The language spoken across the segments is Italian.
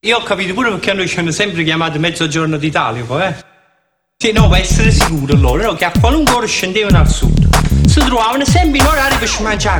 Io ho capito pure perché a noi ci hanno sempre chiamato Mezzogiorno d'Italia, poi, Sì, no, per essere sicuro loro, no, che a qualunque ora scendevano al sud si trovavano sempre in orario per mangiare.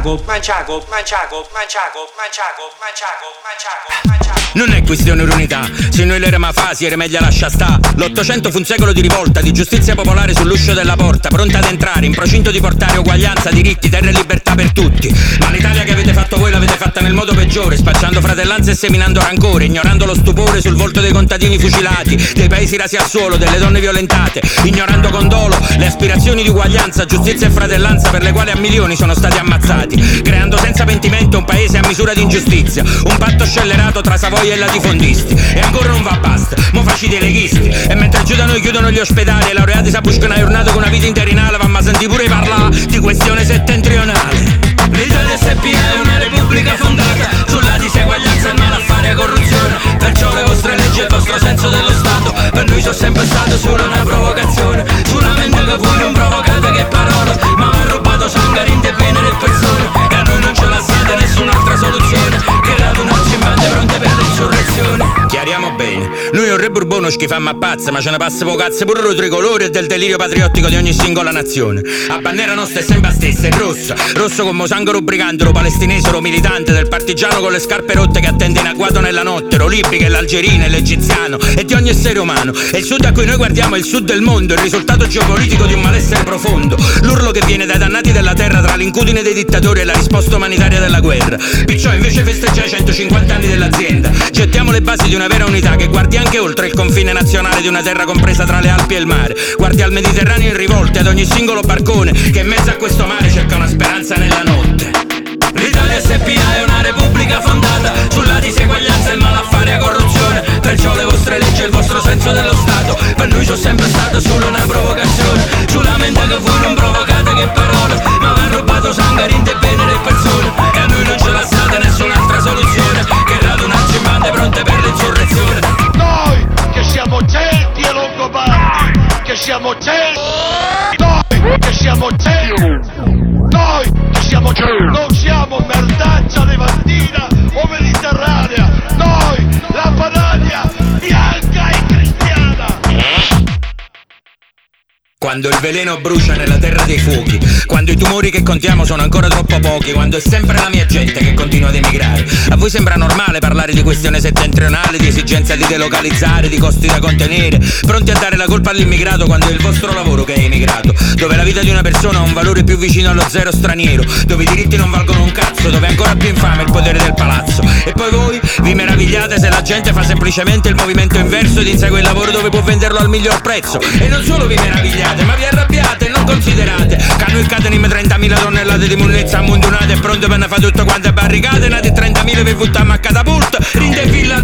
Non è questione d'unità, se noi l'era fasi era meglio lascia sta. L'Ottocento fu un secolo di rivolta, di giustizia popolare sull'uscio della porta, pronta ad entrare in procinto di portare uguaglianza, diritti, terra e libertà per tutti. Ma l'Italia che avete fatto voi l'avete fatta nel modo peggiore, spacciando fratellanza e seminando rancore, ignorando lo stupore sul volto dei contadini fucilati, dei paesi rasi al suolo, delle donne violentate, ignorando con dolo le aspirazioni di uguaglianza, giustizia e fratellanza per le quali a milioni sono stati ammazzati, creando senza pentimento un paese a misura di ingiustizia, un patto scellerato tra Savoia e latifondisti. E ancora non va basta, mo facite i leghisti, e mentre giù da noi chiudono gli ospedali, i laureati s'abbuscano a giornata con una vita interinale, ma senti pure parlare di questione settentrionale. L'Italia SpA è una repubblica fondata sulla diseguaglianza, il malaffare e corruzione, perciò le vostre leggi e il vostro senso dello Stato per noi sono sempre stato solo una provocazione, su una mente che voi non provocate che parole, ma mi ha rubato sangue, rinde e venere e persone, e a noi non ce la state nessun'altra soluzione che radunarci in bande pronte per l'insurrezione. Chiariamo bene, noi un re Bourbono schifammo a pazza, ma ce ne passa po' cazzo pure lo tricolore e del delirio patriottico di ogni singola nazione. A bandiera nostra è sempre la stessa, è rossa, rosso come sangue rubricante, lo palestinese, lo militante, del partigiano con le scarpe rotte che attende in agguato nella notte, lo libico e l'algerino e l'egiziano e di ogni essere umano. E il sud a cui noi guardiamo è il sud del mondo, il risultato geopolitico di un malessere profondo, l'urlo che viene dai dannati della terra tra l'incudine dei dittatori e la risposta umanitaria della guerra. Perciò invece festeggia i 150 anni dell'azienda, gettiamo le basi di una vera unità che guardi anche oltre il confine nazionale di una terra compresa tra le Alpi e il mare, guardi al Mediterraneo in rivolte, ad ogni singolo barcone che in mezzo a questo mare cerca una speranza nella notte. L'Italia SpA è una repubblica fondata sulla diseguaglianza, il malaffare e corruzione, perciò le vostre leggi e il vostro senso dello Stato per noi sono sempre stato solo una provocazione, sulla mente che voi non provocate che parole, ma vi ha rubato sangue, rinde e venere e persone, e a noi non ce la state nessun'altra soluzione che radunarci in bande pronte per l'insurrezione. Noi che siamo certi e longobardi, che siamo certi, noi che siamo certi, noi che siamo certi, non siamo merdaccia levantina o mediterranea, noi la Padania bianca e cristiana. Quando il veleno brucia nella terra dei fuochi, quando i tumori che contiamo sono ancora troppo pochi, quando è sempre la mia gente che continua ad emigrare. A voi sembra normale parlare di questione settentrionale, di esigenza di delocalizzare, di costi da contenere, pronti a dare la colpa all'immigrato quando è il vostro lavoro che è emigrato, dove la vita di una persona ha un valore più vicino allo zero straniero, dove i diritti non valgono un cazzo, dove è ancora più infame il potere del palazzo. E poi voi vi meravigliate se la gente fa semplicemente il movimento inverso ed insegue il lavoro dove può venderlo al miglior prezzo. E non solo vi meravigliate, ma vi arrabbiate e non considerate che a noi catenim 30.000 tonnellate di munnezza ammondunate e pronte per ne fare tutto quante barricate, nate 30.000 per buttarmi a catapulta, rinde fila